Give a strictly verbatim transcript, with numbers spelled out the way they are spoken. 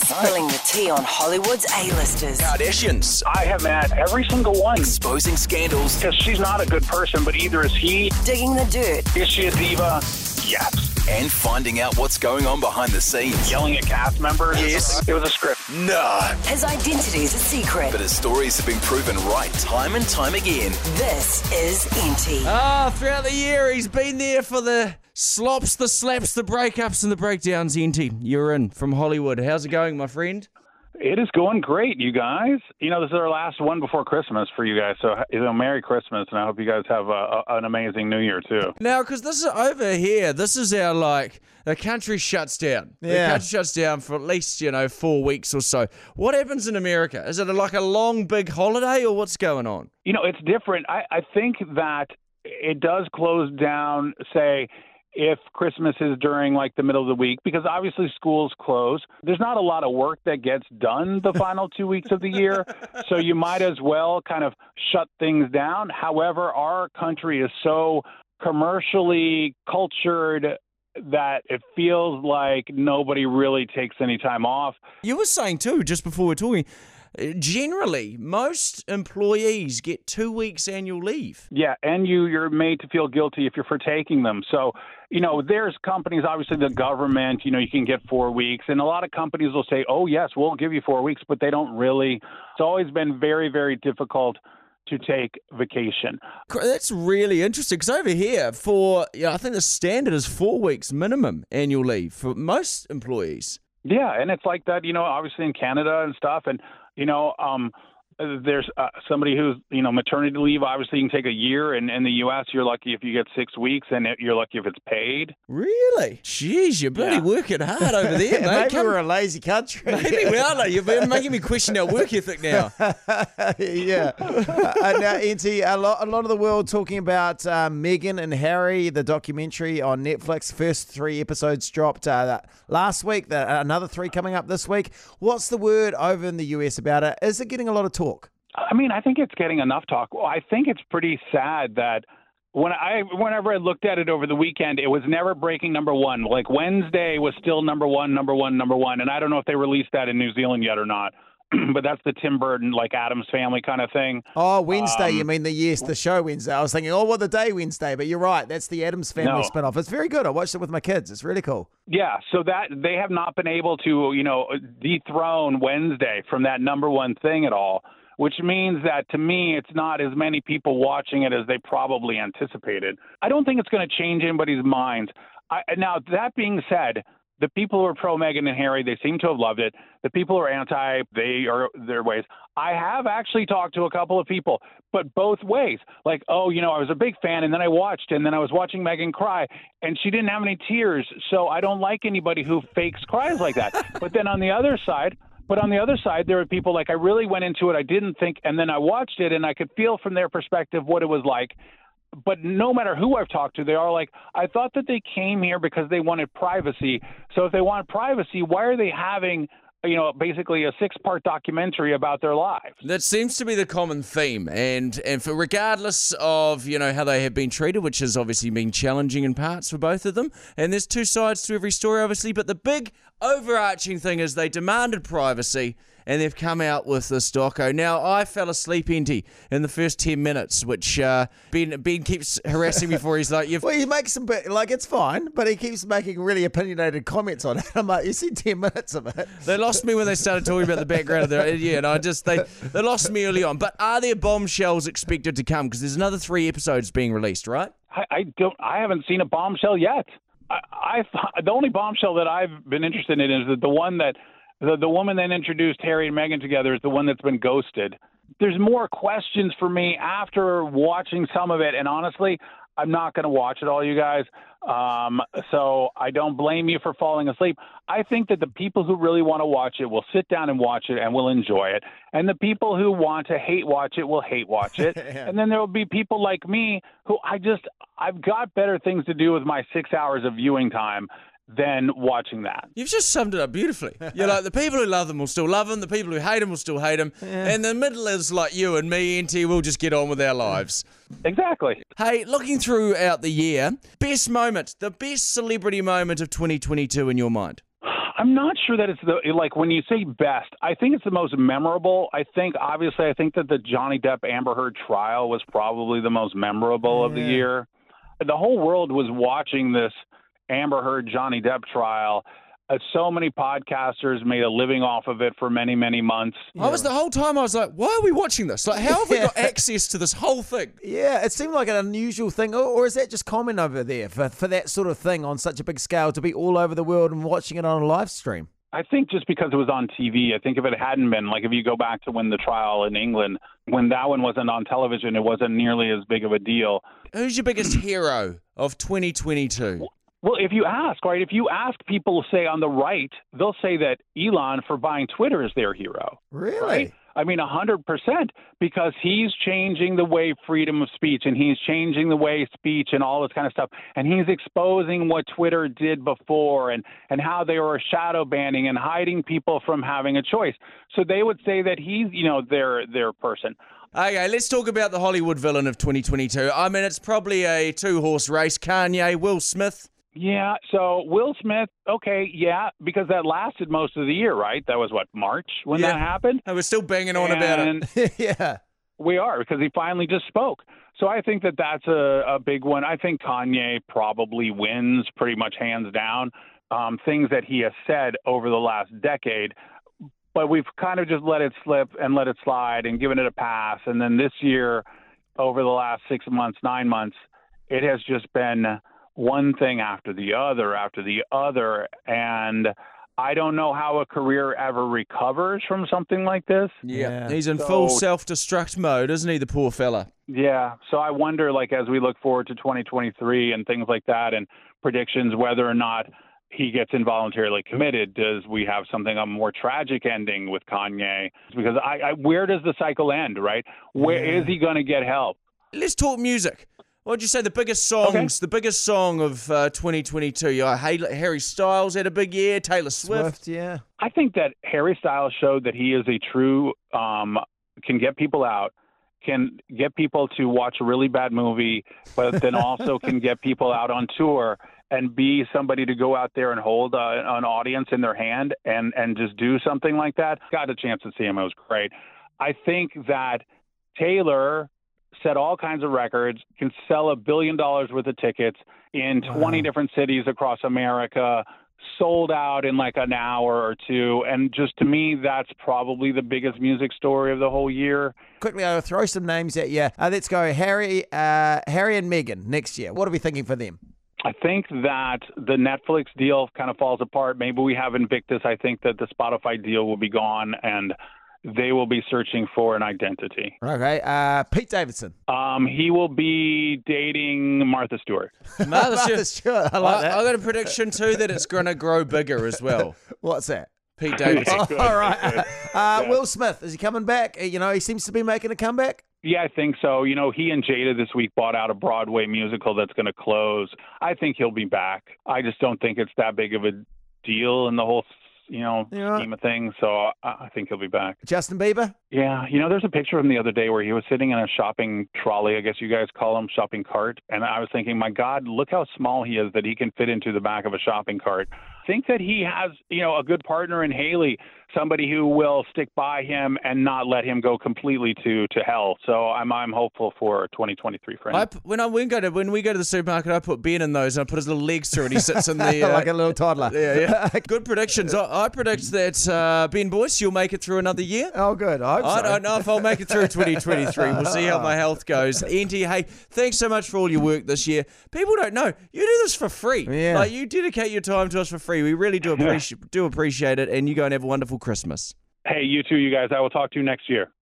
Spilling the tea on Hollywood's A-listers. Kardashians. I have met every single one. Exposing scandals. Because she's not a good person, but either is he. Digging the dirt. Is she a diva? Yes. And finding out what's going on behind the scenes. Yelling at cast members? Yes. It was a script. Nah. His identity's a secret. But his stories have been proven right time and time again. This is Enty. Ah, throughout the year, he's been there for the slops, the slaps, the breakups, and the breakdowns. Enty, you're in from Hollywood. How's it going, my friend? It is going great, you guys. You know, this is our last one before Christmas for you guys. So, you know, Merry Christmas, and I hope you guys have a, a, an amazing New Year, too. Now, because this is over here, this is our, like, the country shuts down. Yeah. The country shuts down for at least, you know, four weeks or so. What happens in America? Is it like a long, big holiday, or what's going on? You know, it's different. I, I think that it does close down, say, if Christmas is during like the middle of the week, because obviously schools close. There's not a lot of work that gets done the final two weeks of the year. So you might as well kind of shut things down. However, our country is so commercially cultured that it feels like nobody really takes any time off. You were saying too, just before we're talking, generally, most employees get two weeks annual leave. Yeah, and you, you're made to feel guilty if you're for taking them. So, you know, there's companies, obviously the government, you know, you can get four weeks. And a lot of companies will say, oh, yes, we'll give you four weeks, but they don't really. It's always been very, very difficult to take vacation. That's really interesting, because over here, for, you know, I think the standard is four weeks minimum annual leave for most employees. Yeah, and it's like that, you know, obviously in Canada and stuff. And, you know, um, there's uh, somebody who's, you know, maternity leave. Obviously, you can take a year. And in the U S, you're lucky if you get six weeks, and it, you're lucky if it's paid. Really? Jeez, you're bloody Yeah. working hard over there, mate. Maybe Come- we're a lazy country. Maybe we are. Like, you're making me question our work ethic now. yeah. uh, now, Enty, a lot, a lot of the world talking about uh, Meghan and Harry, the documentary on Netflix. First three episodes dropped uh, last week. The, another three coming up this week. What's the word over in the U S about it? Is it getting a lot of talk? I mean, I think it's getting enough talk. Well, I think it's pretty sad that when I, whenever I looked at it over the weekend, it was never breaking number one. Like Wednesday was still number one, number one, number one. And I don't know if they released that in New Zealand yet or not. But that's the Tim Burton, like Addams Family kind of thing. Oh, Wednesday, Um, you mean the yes, the show Wednesday. I was thinking, oh, well, the day Wednesday. But you're right. That's the Addams Family No. spinoff. It's very good. I watched it with my kids. It's really cool. Yeah, so that they have not been able to, you know, dethrone Wednesday from that number one thing at all, which means that to me, it's not as many people watching it as they probably anticipated. I don't think it's going to change anybody's minds. I, now, that being said, the people who are pro Meghan and Harry, they seem to have loved it. The people who are anti, they are their ways. I have actually talked to a couple of people, but both ways. Like, oh, you know, I was a big fan, and then I watched, and then I was watching Meghan cry, and she didn't have any tears, so I don't like anybody who fakes cries like that. But then on the other side, But on the other side, there are people like I really went into it. I didn't think, and then I watched it, and I could feel from their perspective what it was like. But no matter who I've talked to, they are like, I thought that they came here because they wanted privacy. So if they want privacy, why are they having, you know, basically a six-part documentary about their lives? That seems to be the common theme, and and for regardless of, you know, how they have been treated, which has obviously been challenging in parts for both of them, and there's two sides to every story, obviously, but the big overarching thing is they demanded privacy, and they've come out with this doco. Now, I fell asleep, Enty, in the first ten minutes, which uh, Ben, Ben keeps harassing me for. He's like, you've... Well, he makes some, bit, like, it's fine, but he keeps making really opinionated comments on it. I'm like, you see ten minutes of it. They lost me when they started talking about the background of their... Yeah, and I just... They, they lost me early on. But are there bombshells expected to come? Because there's another three episodes being released, right? I, I don't. I haven't seen a bombshell yet. I, I the only bombshell that I've been interested in is that the one that the, the woman that introduced Harry and Meghan together is the one that's been ghosted. There's more questions for me after watching some of it, and honestly, I'm not going to watch it all, you guys. Um, so I don't blame you for falling asleep. I think that the people who really want to watch it will sit down and watch it and will enjoy it. And the people who want to hate watch it will hate watch it. Yeah. And then there will be people like me who I just, I've got better things to do with my six hours of viewing time than watching that. You've just summed it up beautifully. You're like, the people who love them will still love them, the people who hate them will still hate them, Yeah. and the middle is like you and me, Enty, we'll just get on with our lives. Exactly. Hey, looking throughout the year, best moment, the best celebrity moment of twenty twenty-two in your mind? I'm not sure that it's the like when you say best. I think it's the most memorable. I think obviously I think that the Johnny Depp Amber Heard trial was probably the most memorable of the year. The whole world was watching this Amber Heard Johnny Depp trial. Uh, so many podcasters made a living off of it for many, many months. I was the whole time I was like, why are we watching this? Like, how have we got access to this whole thing? Yeah, it seemed like an unusual thing. Or, or is that just common over there for, for that sort of thing on such a big scale to be all over the world and watching it on a live stream? I think just because it was on T V, I think if it hadn't been, like if you go back to when the trial in England, when that one wasn't on television, it wasn't nearly as big of a deal. Who's your biggest hero of twenty twenty-two? Well, if you ask, right, if you ask people, say, on the right, they'll say that Elon for buying Twitter is their hero. Really? Right? I mean, one hundred percent, because he's changing the way freedom of speech and he's changing the way speech and all this kind of stuff. And he's exposing what Twitter did before and, and how they were shadow banning and hiding people from having a choice. So they would say that he's, you know, their their person. Okay, let's talk about the Hollywood villain of twenty twenty-two. I mean, it's probably a two-horse race. Kanye, Will Smith. Yeah, so Will Smith, okay, yeah, because that lasted most of the year, right? That was, what, March when Yeah. that happened? And we're still banging on about And it. yeah. we are, because he finally just spoke. So I think that that's a, a big one. I think Kanye probably wins pretty much hands down. Um, things that he has said over the last decade, but we've kind of just let it slip and let it slide and given it a pass. And then this year, over the last six months, nine months, it has just been one thing after the other after the other. And I don't know how a career ever recovers from something like this. Yeah. Yeah. He's in So- full self-destruct mode, isn't he, the poor fella? Yeah. So I wonder, like, as we look forward to twenty twenty-three and things like that and predictions, whether or not he gets involuntarily committed, does we have something, a more tragic ending with Kanye? Because I, I where does the cycle end, right? Where is he going to get help? Let's talk music. What'd you say, the biggest songs, Okay. the biggest song of uh, twenty twenty-two? Yeah, Harry Styles had a big year, Taylor Swift. Swift, yeah. I think that Harry Styles showed that he is a true, um, can get people out, can get people to watch a really bad movie, but then also can get people out on tour and be somebody to go out there and hold uh, an audience in their hand and, and just do something like that. Got a chance to see him. It was great. I think that Taylor set all kinds of records, can sell a billion dollars worth of tickets in twenty different cities across America, sold out in like an hour or two. And just to me, that's probably the biggest music story of the whole year. Quickly, I'll throw some names at you. Uh, let's go Harry, uh, Harry and Meghan next year. What are we thinking for them? I think that the Netflix deal kind of falls apart. Maybe we have Invictus. I think that the Spotify deal will be gone and they will be searching for an identity. Okay, uh, Pete Davidson. Um, he will be dating Martha Stewart. Martha Martha Stewart. Stewart, I like I, that. I got a prediction too that it's going to grow bigger as well. What's that? Pete Davidson. Oh, all right. Uh, Will Smith, is he coming back? Uh, You know, he seems to be making a comeback. Yeah, I think so. You know, he and Jada this week bought out a Broadway musical that's going to close. I think he'll be back. I just don't think it's that big of a deal in the whole, you know, Yeah. scheme of things. So I, I think he'll be back. Justin Bieber? Yeah, you know, there's a picture of him the other day where he was sitting in a shopping trolley, I guess you guys call them, shopping cart. And I was thinking, my God, look how small he is that he can fit into the back of a shopping cart. I think that he has, you know, a good partner in Haley, somebody who will stick by him and not let him go completely to, to hell. So I'm I'm hopeful for twenty twenty-three for him. I, p- when I when go to when we go to the supermarket, I put Ben in those and I put his little legs through and he sits in the uh, like a little toddler. yeah, yeah. Good predictions. I, I predict that uh, Ben Boyce, you'll make it through another year. Oh, good. I hope I so. don't know if I'll make it through twenty twenty-three. We'll see how my health goes. Andy, hey, thanks so much for all your work this year. People don't know you do this for free. Yeah. Like you dedicate your time to us for free. We really do appreciate do appreciate it. And you go and have a wonderful Christmas. Hey, you too, you guys. I will talk to you next year.